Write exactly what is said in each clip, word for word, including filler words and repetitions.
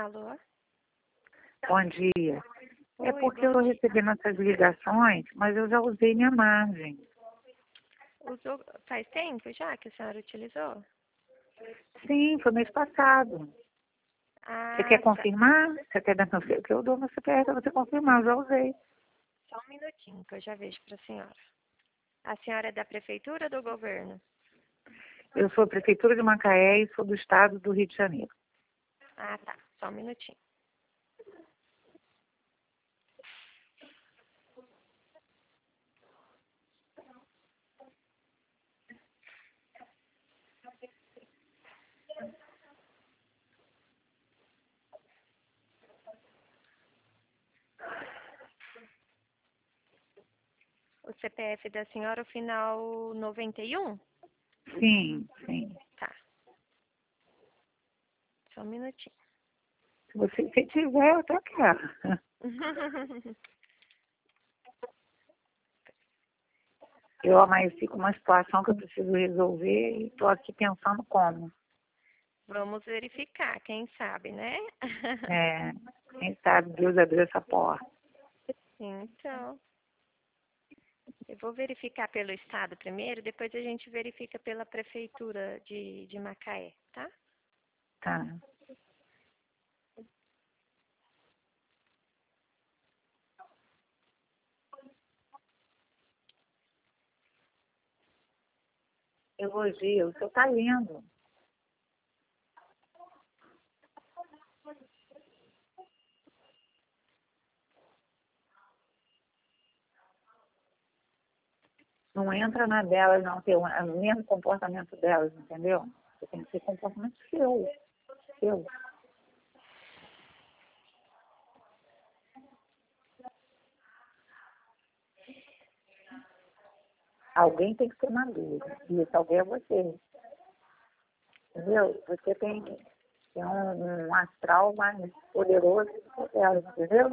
Alô? Bom dia. É Oi, porque eu bom estou dia. recebendo essas ligações, mas eu já usei minha margem. Usou faz tempo já que a senhora utilizou? Sim, foi mês passado. Você quer Ah, tá. confirmar? Você quer dar meu C P F? Que eu dou meu C P F para você confirmar, eu já usei. Só um minutinho que eu já vejo para a senhora. A senhora é da prefeitura ou do governo? Eu sou a Prefeitura de Macaé e sou do estado do Rio de Janeiro. Ah, tá. Só um minutinho. O C P F da senhora, o final noventa e um? Sim, sim. Tá. Só um minutinho. Se você se tiver, eu até quero. Eu amanheci com uma situação que eu preciso resolver e estou aqui pensando como. Vamos verificar, quem sabe, né? É, quem sabe Deus abriu essa porta. Então, eu vou verificar pelo estado primeiro, depois a gente verifica pela prefeitura de, de Macaé, tá? Tá. Elogio, o senhor está lindo. Não entra na delas, não, ter o é o mesmo comportamento delas, entendeu? Você tem que ter comportamento seu, seu. Alguém tem que ser maduro, e esse alguém é você, entendeu? Você tem que ter um, um astral mais poderoso do que elas, entendeu?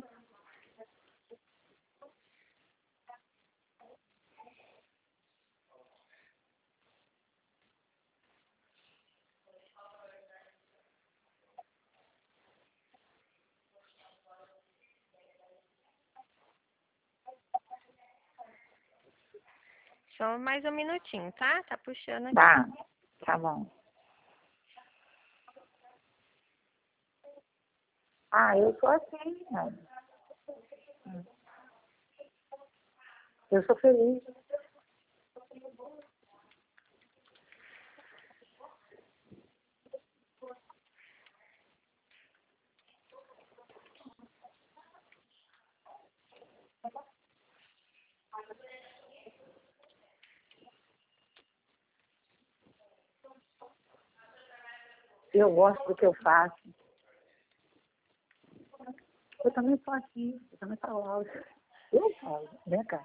Só mais um minutinho, tá? Tá puxando aqui. Tá, tá bom. Ah, eu sou assim, né? Eu sou feliz. Eu gosto do que eu faço. Eu também sou assim, eu também falo alto. Eu falo, vem cá.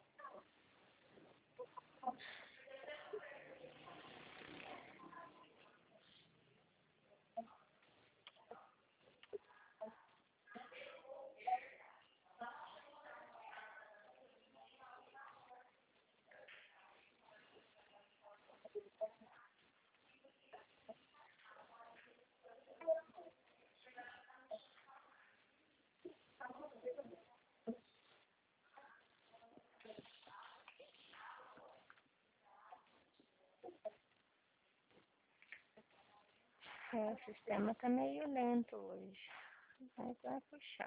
É, o sistema tá meio lento hoje. Mas vai puxar.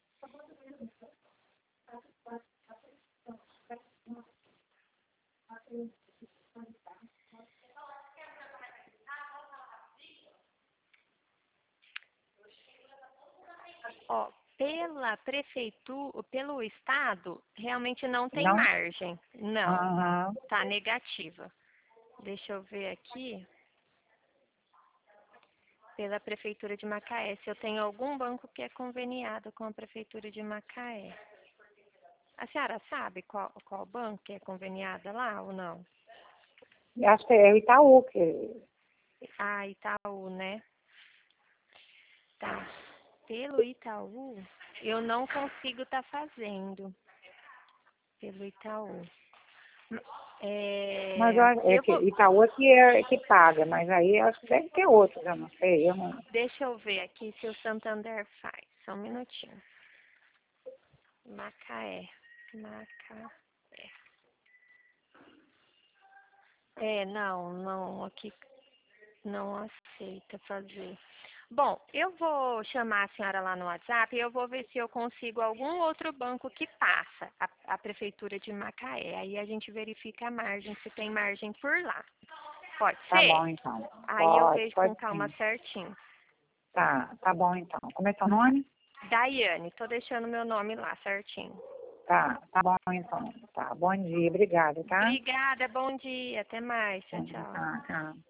Ó, pela prefeitura, pelo estado, realmente não tem Não? margem. Não, Aham. tá negativa. Deixa eu ver aqui. Pela prefeitura de Macaé, se eu tenho algum banco que é conveniado com a prefeitura de Macaé. A senhora sabe qual, qual banco que é conveniada lá ou não? Eu acho que é o Itaú, que Ah, Itaú, né? Tá. Pelo Itaú, eu não consigo estar fazendo. Pelo Itaú. É, Mas olha, é eu que vou, Itaú é que, é, que paga, mas aí eu acho que deve ter outros, eu não sei. Eu não... deixa eu ver aqui se o Santander faz. Só um minutinho. Macaé. Macaé. É, não, não, aqui não aceita fazer. Bom, eu vou chamar a senhora lá no WhatsApp e eu vou ver se eu consigo algum outro banco que passa a, a Prefeitura de Macaé. Aí a gente verifica a margem, se tem margem por lá. Pode Tá ser? bom, então. Aí eu Pode, vejo com pode calma sim. certinho. Tá, tá bom, então. Como é seu nome? Daiane, tô deixando meu nome lá certinho. Tá, tá bom, então. Tá, bom dia, obrigada, tá? Obrigada, bom dia, até mais, tchau, tchau. Tá, tá.